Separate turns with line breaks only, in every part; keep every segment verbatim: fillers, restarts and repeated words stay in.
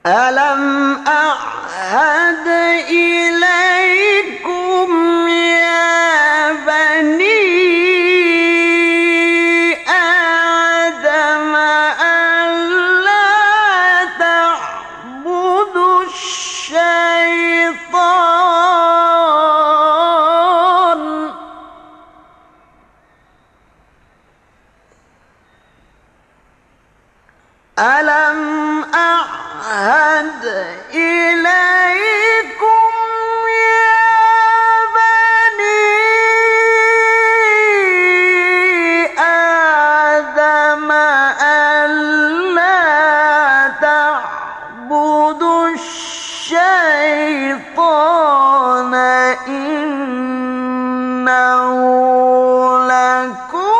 Alam a'had ilaikum ya bani Adam alla ta'budu syaitan. Alam a'had ilaikum ya bani Adam alla ta'budu syaitan innahu lakum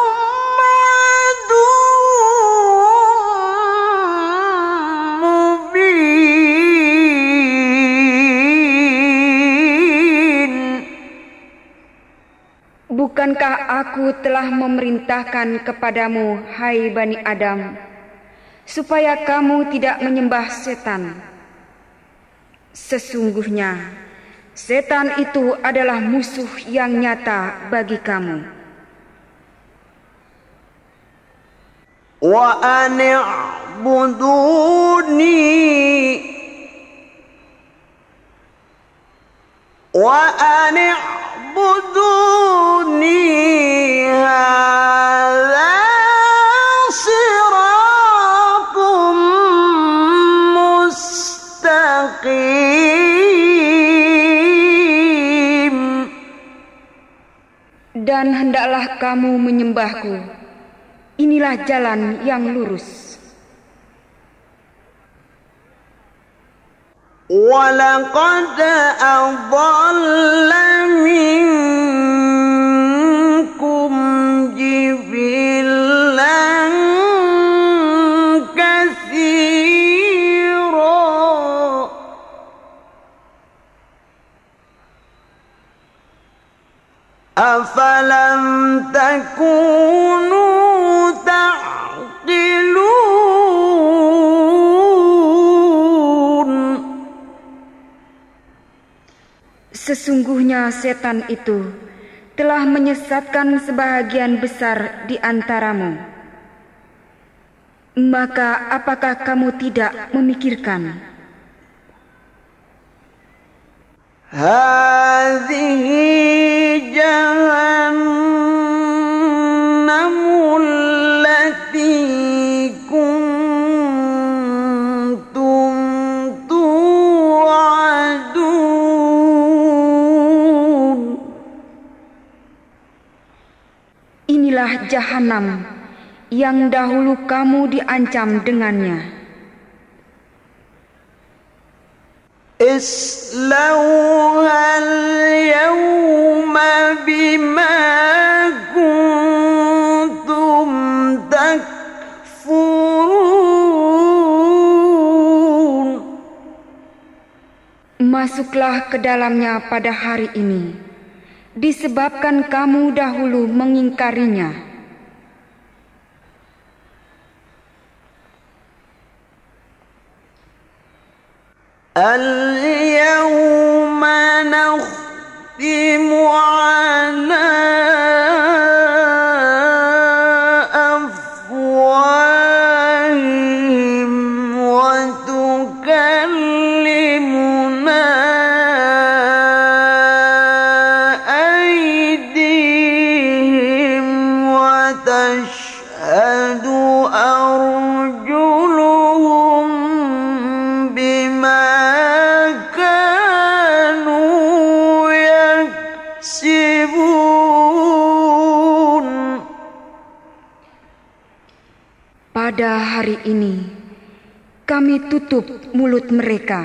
Bukankah aku telah memerintahkan kepadamu, hai Bani Adam, supaya kamu tidak menyembah setan? Sesungguhnya, setan itu adalah musuh yang nyata bagi kamu.
Wa ani'buduni wa ani'buduni hadza siratun mustaqim.
Dan hendaklah kamu menyembahku. Inilah jalan yang lurus.
وَلَقَدْ أَضَلَّ مِنكُمْ جِبِلًّا كَثِيرًا أَفَلَمْ تَكُونُوا تَعْقِلُونَ.
Sesungguhnya setan itu telah menyesatkan sebahagian besar di antaramu. Maka apakah kamu tidak memikirkan?
Hadhihi jahannamul lati kuntum tu'adun.
Inilah jahanam yang dahulu kamu diancam dengannya.
Islauha al-yawma bima kuntum takfurun.
Masuklah ke dalamnya pada hari ini, disebabkan kamu dahulu mengingkarinya.
Al-yawma nakhtimu ala afwahihim wa tukallimuna aydihim wa tashhadu arjuluhum bima
pada hari ini kami tutup mulut mereka,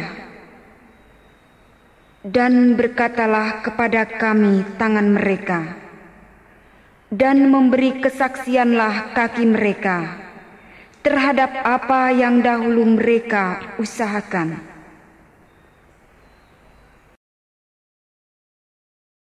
dan berkatalah kepada kami tangan mereka, dan memberi kesaksianlah kaki mereka terhadap apa yang dahulu mereka usahakan.